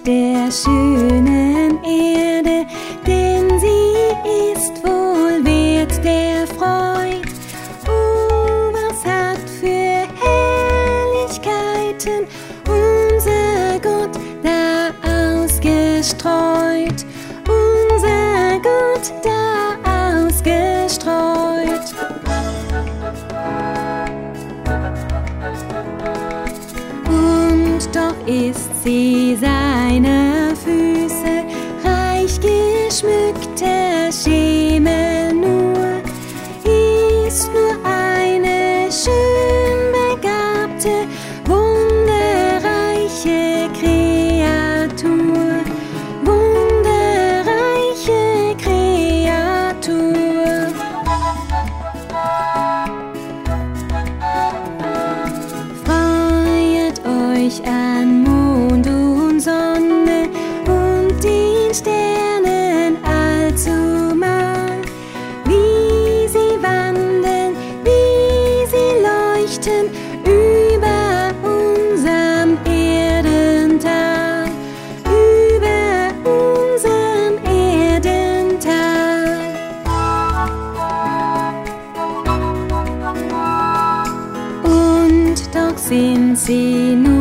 der schönen Erde, denn sie ist wohl wert der Freud. Oh, was hat für Herrlichkeiten unser Gott da ausgestreut, unser Gott da ausgestreut. Und doch ist sie seiner Füße reich geschmückter Schemel nur, ist nur eine schön begabte, wunderreiche Kreatur, wunderreiche Kreatur. Freut euch an Mond und Sonne und den Sternen allzumal, wie sie wandeln, wie sie leuchten über unserem Erdental, über unserem Erdental. Und doch sind sie nur